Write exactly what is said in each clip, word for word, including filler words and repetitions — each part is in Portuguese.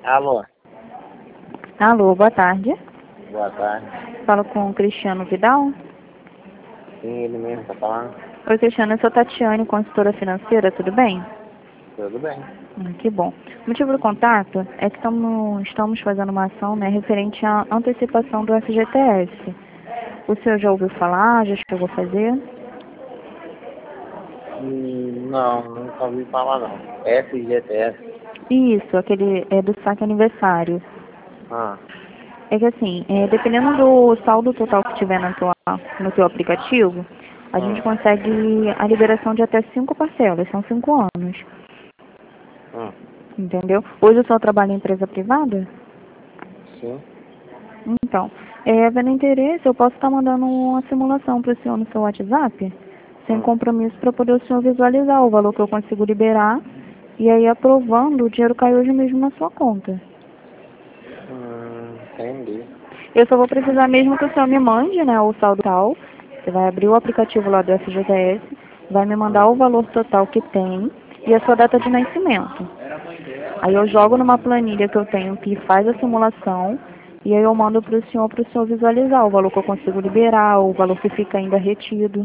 Alô, Alô, boa tarde. boa tarde. Falo com o Cristiano Vidal. Sim, ele mesmo tá falando. Oi, Cristiano, eu sou Tatiane, consultora financeira, tudo bem? Tudo bem. Hum, que bom. O motivo do contato é que estamos, estamos fazendo uma ação, né, referente à antecipação do F G T S. O senhor já ouviu falar, já chegou a fazer? Hum, não, nunca ouvi falar não. F G T S. Isso, aquele é do saque aniversário. Ah, É que assim, é, dependendo do saldo total que tiver na tua, no teu aplicativo, a gente hum, consegue a liberação de até cinco parcelas, são cinco anos. hum, Entendeu? Hoje eu só trabalho em empresa privada? sim. Então, é, havendo interesse, eu posso estar mandando uma simulação para o senhor no seu WhatsApp, sem Hum, compromisso, para poder o senhor visualizar o valor que eu consigo liberar, e aí aprovando, o dinheiro cai hoje mesmo na sua conta. hum, entendi. Eu só vou precisar mesmo que o senhor me mande, né, o saldo total. Você vai abrir o aplicativo lá do F G T S, vai me mandar Hum, o valor total que tem e a sua data de nascimento. Aí eu jogo numa planilha que eu tenho que faz a simulação e aí eu mando para o senhor, para o senhor visualizar o valor que eu consigo liberar, o valor que fica ainda retido.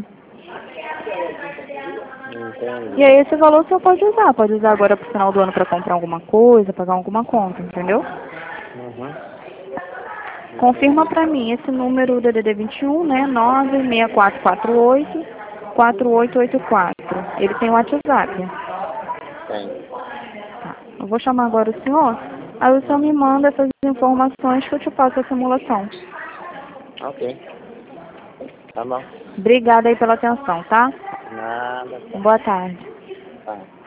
E entendi. aí esse valor o senhor pode usar, pode usar agora para o final do ano para comprar alguma coisa, pagar alguma conta, entendeu? Uhum, Confirma entendi. para mim esse número D D D vinte e um, né, nove seis quatro quatro oito, quatro oito oito quatro. Ele tem o WhatsApp. Tem. Tá. Eu vou chamar agora o senhor, aí o senhor me Uhum, manda essas informações que eu te passo a simulação. ok. Tá bom. Obrigada aí pela atenção, tá? Nada. Boa tarde. Tá.